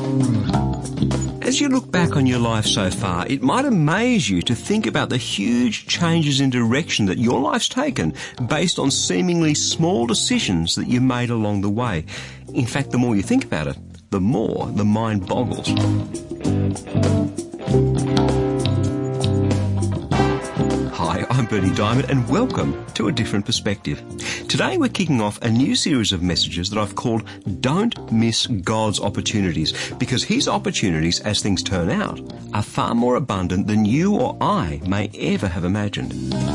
As you look back on your life so far, it might amaze you to think about the huge changes in direction that your life's taken based on seemingly small decisions that you made along the way. In fact, the more you think about it, the more the mind boggles. Hi, I'm Bernie Diamond and welcome to A Different Perspective. Today we're kicking off a new series of messages that I've called Don't Miss God's Opportunities, because His opportunities, as things turn out, are far more abundant than you or I may ever have imagined.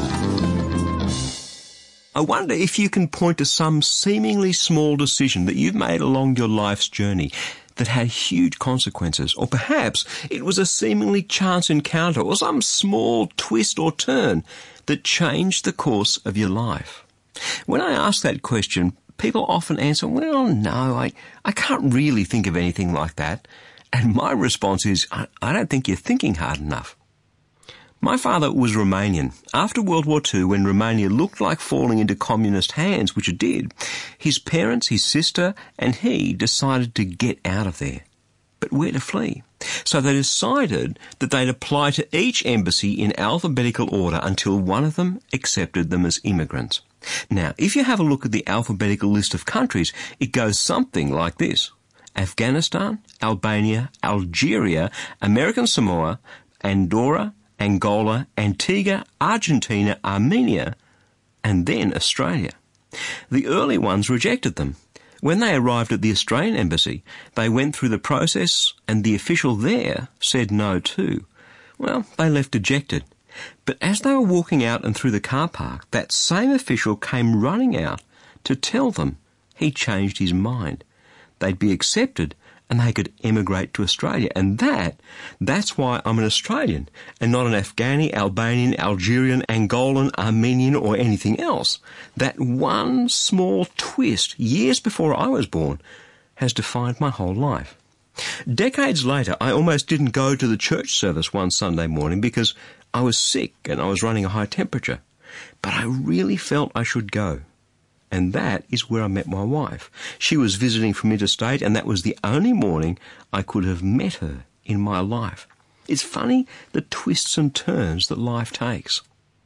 I wonder if you can point to some seemingly small decision that you've made along your life's journey that had huge consequences, or perhaps it was a seemingly chance encounter or some small twist or turn that changed the course of your life. When I ask that question, people often answer, well, no, I can't really think of anything like that. And my response is, I don't think you're thinking hard enough. My father was Romanian. After World War II, when Romania looked like falling into communist hands, which it did, his parents, his sister, and he decided to get out of there. But where to flee? So they decided that they'd apply to each embassy in alphabetical order until one of them accepted them as immigrants. Now, if you have a look at the alphabetical list of countries, it goes something like this: Afghanistan, Albania, Algeria, American Samoa, Andorra, Angola, Antigua, Argentina, Armenia, and then Australia. The early ones rejected them. When they arrived at the Australian embassy, they went through the process and the official there said no too. Well, they left dejected. But as they were walking out and through the car park, that same official came running out to tell them he changed his mind. They'd be accepted and they could emigrate to Australia. And that's why I'm an Australian and not an Afghani, Albanian, Algerian, Angolan, Armenian or anything else. That one small twist years before I was born has defined my whole life. Decades later, I almost didn't go to the church service one Sunday morning because I was sick and I was running a high temperature. But I really felt I should go. And that is where I met my wife. She was visiting from interstate, and that was the only morning I could have met her in my life. It's funny the twists and turns that life takes.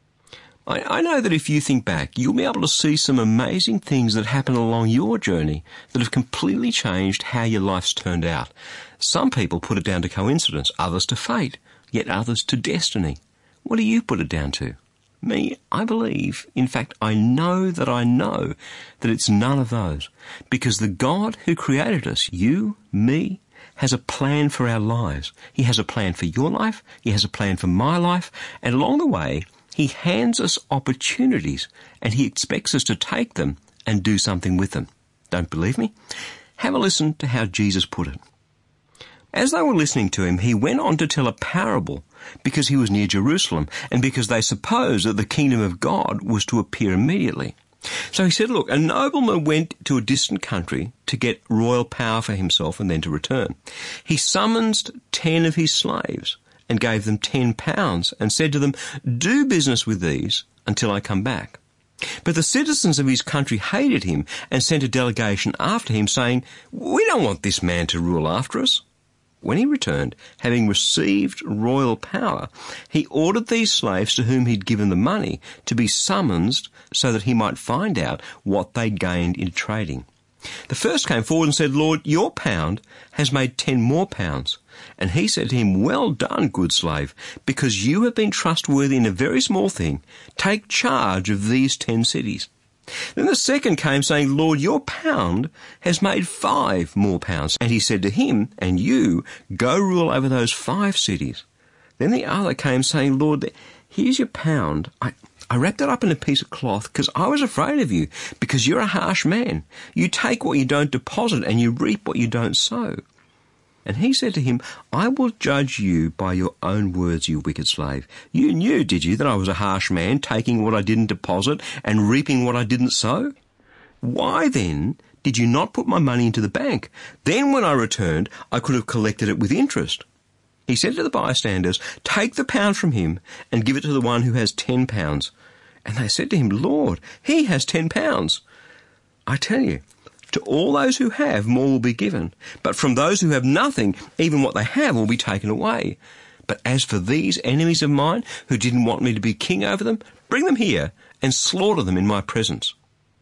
I know that if you think back, you'll be able to see some amazing things that happen along your journey that have completely changed how your life's turned out. Some people put it down to coincidence, others to fate, yet others to destiny. What do you put it down to? Me, I believe, in fact, I know that it's none of those. Because the God who created us, you, me, has a plan for our lives. He has a plan for your life. He has a plan for my life. And along the way, He hands us opportunities and He expects us to take them and do something with them. Don't believe me? Have a listen to how Jesus put it. As they were listening to Him, He went on to tell a parable because He was near Jerusalem and because they supposed that the kingdom of God was to appear immediately. So He said, look, a nobleman went to a distant country to get royal power for himself and then to return. He summoned 10 of his slaves and gave them £10 and said to them, do business with these until I come back. But the citizens of his country hated him and sent a delegation after him saying, we don't want this man to rule after us. When he returned, having received royal power, he ordered these slaves to whom he'd given the money to be summoned so that he might find out what they'd gained in trading. The first came forward and said, Lord, your pound has made 10 more pounds. And he said to him, well done, good slave, because you have been trustworthy in a very small thing. Take charge of these 10 cities. Then the second came saying, Lord, your pound has made 5 more pounds. And he said to him, and you, go rule over those 5 cities. Then the other came saying, Lord, here's your pound. I wrapped it up in a piece of cloth because I was afraid of you, because you're a harsh man. You take what you don't deposit and you reap what you don't sow. And he said to him, I will judge you by your own words, you wicked slave. You knew, did you, that I was a harsh man, taking what I didn't deposit and reaping what I didn't sow? Why then did you not put my money into the bank? Then when I returned, I could have collected it with interest. He said to the bystanders, take the pound from him and give it to the one who has 10 pounds. And they said to him, Lord, he has 10 pounds. I tell you, To all those who have, more will be given. But from those who have nothing, even what they have will be taken away. But as for these enemies of mine, who didn't want me to be king over them, bring them here and slaughter them in my presence."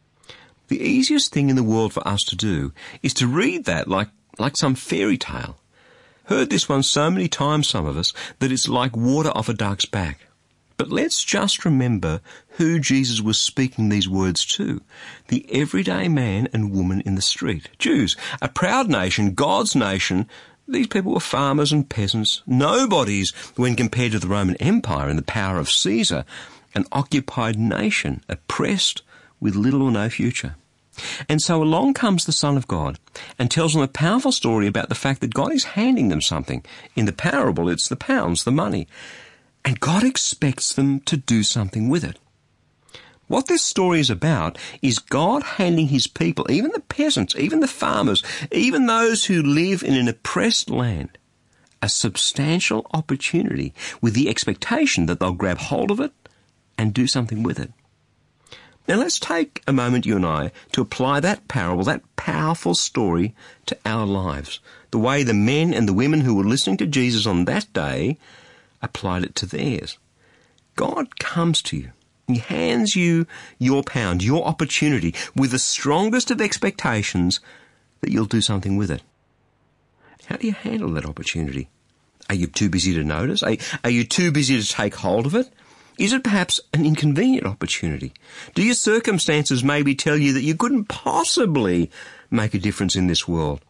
The easiest thing in the world for us to do is to read that like some fairy tale. Heard this one so many times, some of us, that it's like water off a duck's back. But let's just remember who Jesus was speaking these words to. The everyday man and woman in the street. Jews, a proud nation, God's nation. These people were farmers and peasants, nobodies when compared to the Roman Empire and the power of Caesar, an occupied nation, oppressed with little or no future. And so along comes the Son of God and tells them a powerful story about the fact that God is handing them something. In the parable, it's the pounds, the money. And God expects them to do something with it. What this story is about is God handing his people, even the peasants, even the farmers, even those who live in an oppressed land, a substantial opportunity with the expectation that they'll grab hold of it and do something with it. Now let's take a moment, you and I, to apply that parable, that powerful story, to our lives. The way the men and the women who were listening to Jesus on that day applied it to theirs. God comes to you. He hands you your pound, your opportunity, with the strongest of expectations that you'll do something with it. How do you handle that opportunity? Are you too busy to notice? Are you too busy to take hold of it? Is it perhaps an inconvenient opportunity? Do your circumstances maybe tell you that you couldn't possibly make a difference in this world?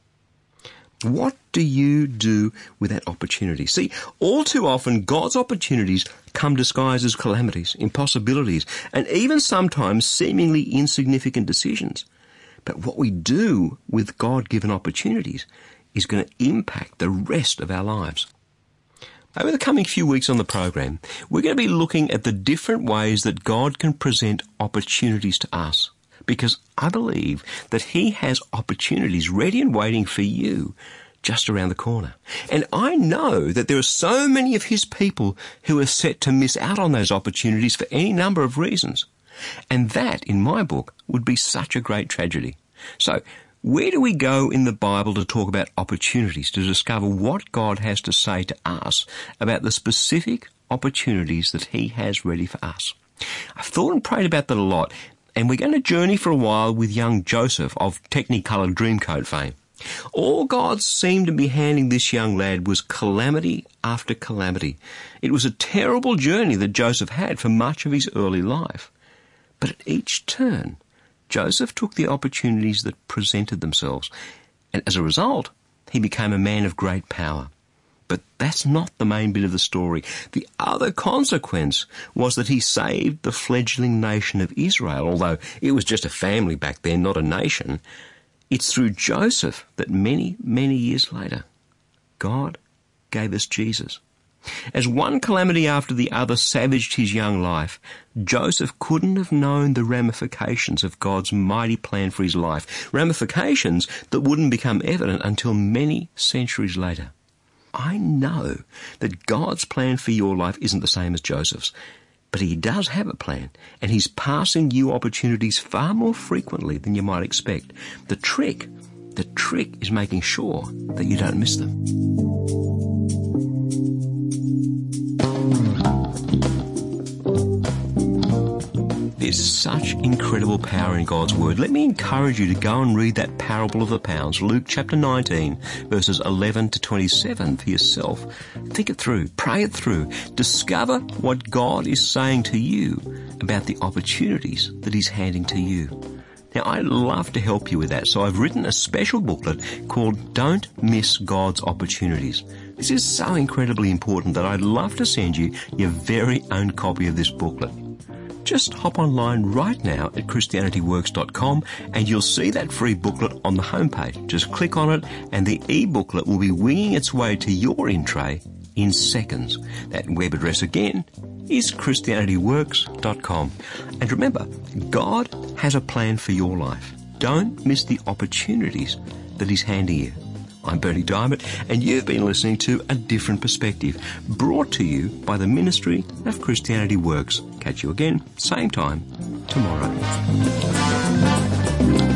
What do you do with that opportunity? See, all too often God's opportunities come disguised as calamities, impossibilities, and even sometimes seemingly insignificant decisions. But what we do with God-given opportunities is going to impact the rest of our lives. Over the coming few weeks on the program, we're going to be looking at the different ways that God can present opportunities to us, because I believe that he has opportunities ready and waiting for you just around the corner. And I know that there are so many of his people who are set to miss out on those opportunities for any number of reasons. And that, in my book, would be such a great tragedy. So, where do we go in the Bible to talk about opportunities, to discover what God has to say to us about the specific opportunities that he has ready for us? I've thought and prayed about that a lot, and we're going to journey for a while with young Joseph of Technicolor Dreamcoat fame. All God seemed to be handing this young lad was calamity after calamity. It was a terrible journey that Joseph had for much of his early life. But at each turn, Joseph took the opportunities that presented themselves, and as a result, he became a man of great power. But that's not the main bit of the story. The other consequence was that he saved the fledgling nation of Israel, although it was just a family back then, not a nation. It's through Joseph that many, many years later, God gave us Jesus. As one calamity after the other savaged his young life, Joseph couldn't have known the ramifications of God's mighty plan for his life, ramifications that wouldn't become evident until many centuries later. I know that God's plan for your life isn't the same as Joseph's, but he does have a plan, and he's passing you opportunities far more frequently than you might expect. The trick is making sure that you don't miss them. There's such incredible power in God's Word. Let me encourage you to go and read that parable of the pounds, Luke chapter 19, verses 11 to 27 for yourself. Think it through, pray it through, discover what God is saying to you about the opportunities that he's handing to you. Now, I'd love to help you with that, so I've written a special booklet called Don't Miss God's Opportunities. This is so incredibly important that I'd love to send you your very own copy of this booklet. Just hop online right now at ChristianityWorks.com and you'll see that free booklet on the homepage. Just click on it and the e-booklet will be winging its way to your in-tray in seconds. That web address again is ChristianityWorks.com. And remember, God has a plan for your life. Don't miss the opportunities that he's handing you. I'm Bernie Diamond, and you've been listening to A Different Perspective, brought to you by the Ministry of Christianity Works. Catch you again, same time, tomorrow.